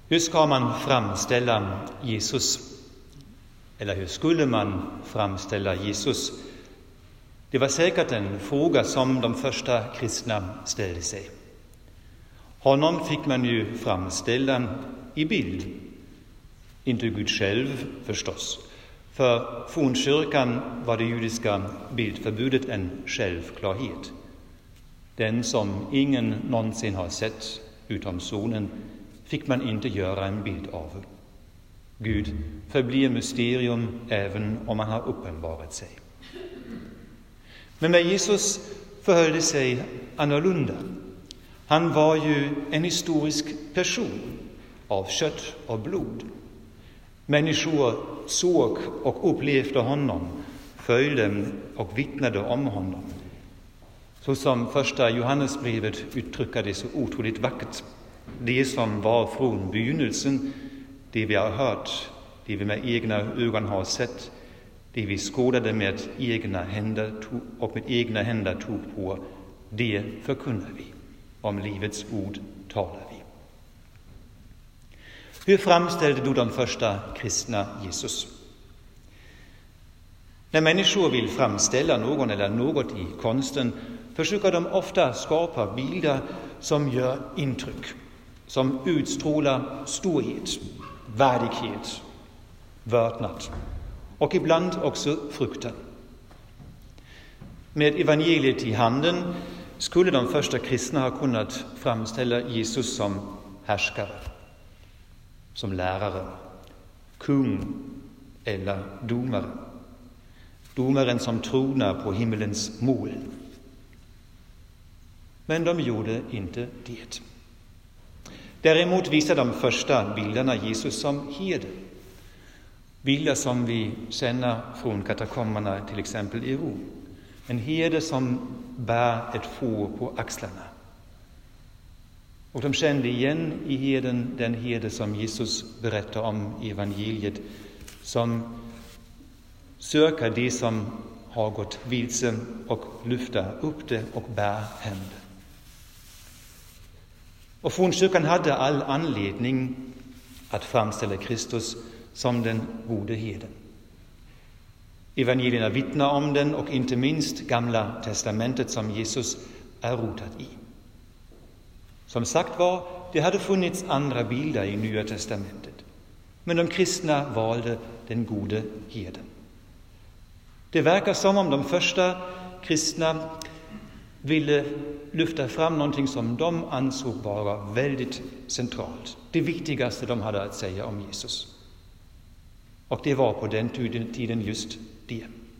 Hur ska man framställa Jesus? Eller hur skulle man framställa Jesus? Det var säkert en fråga som de första kristna ställde sig. Honom fick man ju framställa i bild. Inte Gud själv förstås. För fornkyrkan var det judiska bildförbudet en självklarhet. Den som ingen någonsin har sett utom sonen fick man inte göra en bild av. Gud förblir mysterium även om han har uppenbarat sig. Men med Jesus förhöll det sig annorlunda. Han var ju en historisk person av kött och blod. Människor såg och upplevde honom, följde och vittnade om honom. Så som första Johannesbrevet uttrycker det så otroligt vackert. Det som var från begynnelsen, det vi har hört, det vi med egna ögon har sett, det vi skådade med egna händer och med egna händer tog på, det förkunnar vi. Om livets ord talar vi. Hur framställde då de första kristna Jesus? När människor vill framställa någon eller något i konsten försöker de ofta skapa bilder som gör intryck, som utstrålar storhet, värdighet, vördnad och ibland också fruktan. Med evangeliet i handen skulle de första kristna ha kunnat framställa Jesus som härskare, som lärare, kung eller domare. Domaren som tronar på himmelens mål. Men de gjorde inte det. Däremot visar de första bilderna Jesus som herde. Bilder som vi känner från katakomberna till exempel i Rom. En herde som bär ett får på axlarna. Och de kände igen i herden den herde som Jesus berättar om i evangeliet, som söker det som har gått vilse och lyfter upp det och bär hem det. Och fornkyrkan hade all anledning att framställa Kristus som den gode herden. Evangelierna vittnar om den och inte minst Gamla testamentet som Jesus är rotad i. Som sagt var, det hade funnits andra bilder i Nya testamentet. Men de kristna valde den gode herden. Det verkar som om de första kristna ville lyfta fram någonting som de ansåg vara väldigt centralt. Det viktigaste de hade att säga om Jesus. Och det var på den tiden just det.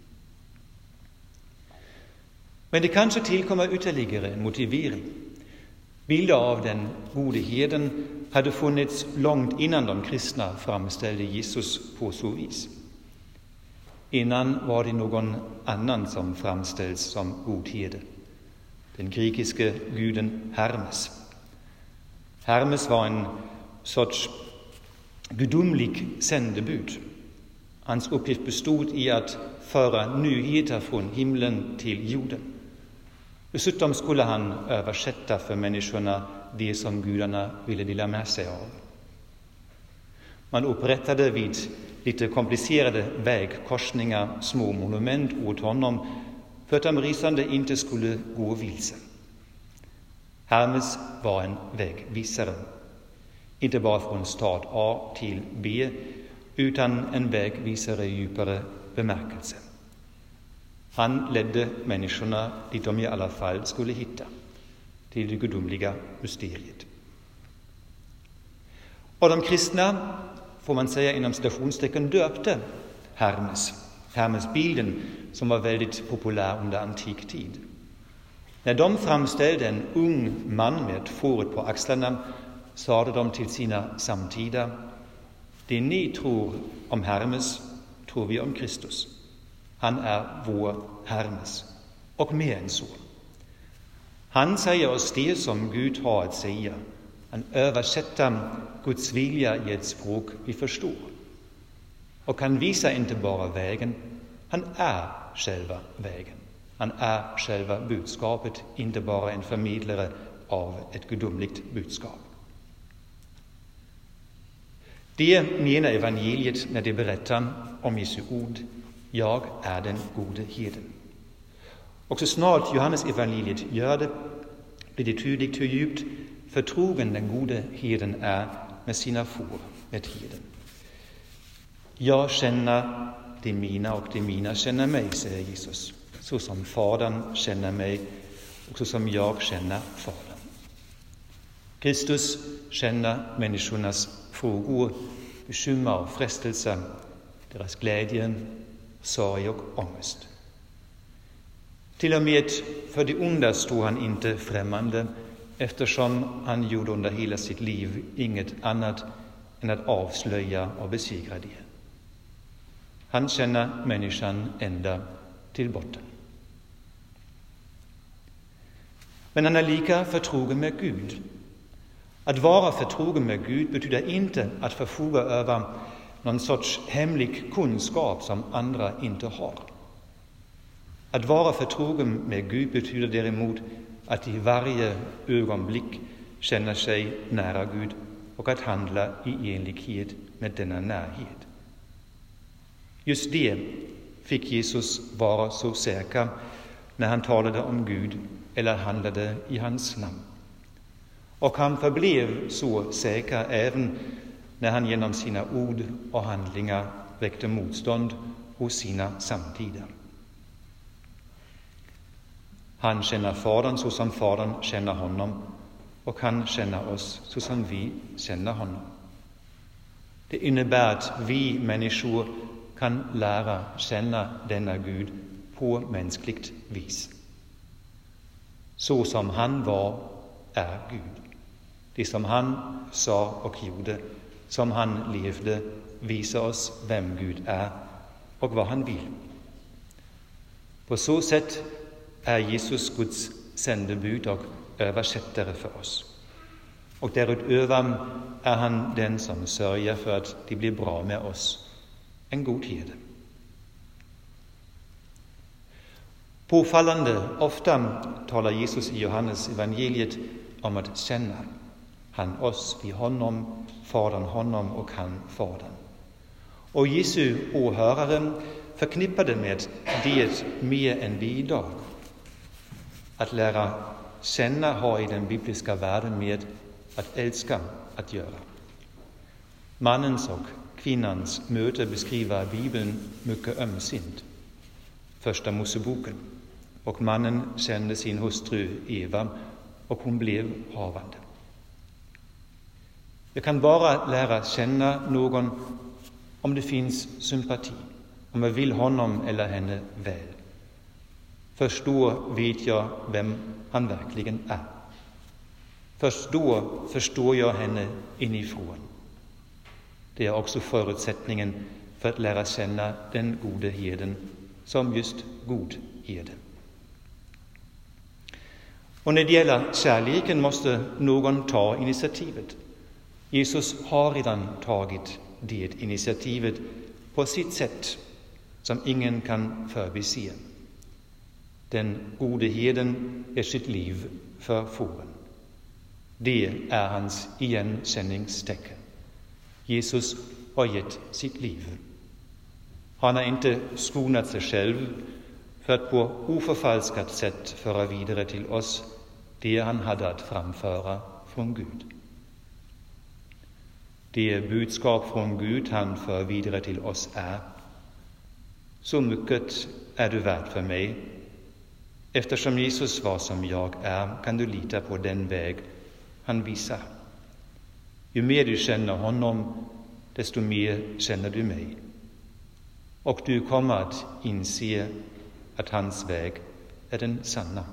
Men det kanske tillkommer ytterligare en motivering. Bilder av den gode herden hade funnits långt innan de kristna framställde Jesus på så vis. Innan var det någon annan som framställs som god herde. Den grekiske guden Hermes. Hermes var en sorts gudomlig sändebud. Hans uppgift bestod i att föra nyheter från himlen till jorden. Dessutom skulle han översätta för människorna det som gudarna ville dela med sig av. Man upprättade vid lite komplicerade vägkorsningar små monument åt honom för att de resande inte skulle gå vilse. Hermes var en vägvisare, inte bara från stad A till B, utan en vägvisare i djupare bemärkelse. Han ledde människorna dit de i alla fall skulle hitta, till det gudomliga mysteriet. Och de kristna, får man säga inom citationstecken, döpte Hermesbilden som var väldigt populär under antik tid. När de framställde en ung man med fåret på axlarna sade de till sina samtida: det ni tror om Hermes tror vi om Kristus. Han är vår Hermes, och mer än så. Han säger oss det som Gud har att säga. Han översätter Guds vilja i ett språk vi förstår. Och han visar inte bara vägen, han är själva vägen. Han är själva budskapet, inte bara en förmedlare av ett gudomligt budskap. Det menar evangeliet när det berättar om Jesu ord: jag är den gode herden. Och så snart Johannes evangeliet gör det, blir det tydligt hur djupt förtrogen den gode herden är med sina får, med herden. Jag känner de mina och de mina känner mig, säger Jesus, så som Fadern känner mig och så som jag känner Fadern. Kristus känner människornas frågor, bekymmer och frestelser, deras glädje, sorg och ångest. Till och med för det onda står han inte främmande, eftersom han gjorde under hela sitt liv inget annat än att avslöja och besegra det. Han känner människan ända till botten. Men han är lika förtrogen med Gud. Att vara förtrogen med Gud betyder inte att förfoga över någon sorts hemlig kunskap som andra inte har. Att vara förtrogen med Gud betyder däremot att i varje ögonblick känna sig nära Gud och att handla i enlighet med denna närhet. Just det fick Jesus vara så säker när han talade om Gud eller handlade i hans namn. Och han förblev så säker även när han genom sina ord och handlingar väckte motstånd hos sina samtida. Han känner Fadern så som Fadern känner honom, och han känner oss så som vi känner honom. Det innebär att vi människor kan lära känna denna Gud på mänskligt vis. Så som han var är Gud. Det som han sa och gjorde, som han levde, visar oss vem Gud är och vad han vill. På så sätt är Jesus Guds sändebud och översättare för oss. Och därutöver är han den som sörjer för att det blir bra med oss, en god herde. Påfallande ofta talar Jesus i Johannes evangeliet om att känna. Han oss, vi honom, Fadern honom och han Fadern. Och Jesu åhörare förknippade med det mer än det idag. Att lära känna har i den bibliska världen med att älska att göra. Mannens och kvinnans möte beskriver Bibeln mycket ömsint. Första Moseboken. Och mannen kände sin hustru Eva och hon blev havande. Jag kan bara lära känna någon om det finns sympati, om jag vill honom eller henne väl. Först då vet jag vem han verkligen är. Först då förstår jag henne inifrån. Det är också förutsättningen för att lära känna den gode herden som just god herde. Och när det gäller kärleken måste någon ta initiativet. Jesus har redan tagit det initiativet på sitt sätt som ingen kan förbise. Den gode herden är sitt liv för fåren. Det är hans igenkänningstecken. Jesus har gett sitt liv. Han har inte skonat sig själv för att på oförfalskat sätt föra vidare till oss det han hade att framföra från Gud. Det budskap från Gud han för vidare till oss är: så mycket är du värd för mig. Eftersom Jesus var som jag är kan du lita på den väg han visar. Ju mer du känner honom, desto mer känner du mig. Och du kommer att inse att hans väg är den sanna.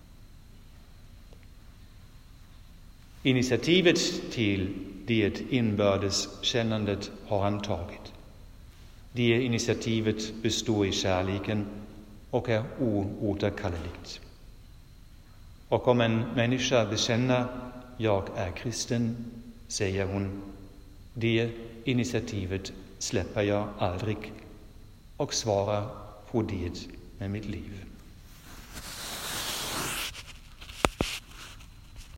Initiativet till det inbördes kännandet har han tagit. Det initiativet består i kärleken och är oåterkalleligt. Och om en människa bekänner jag är kristen, säger hon, det initiativet släpper jag aldrig och svarar på det med mitt liv.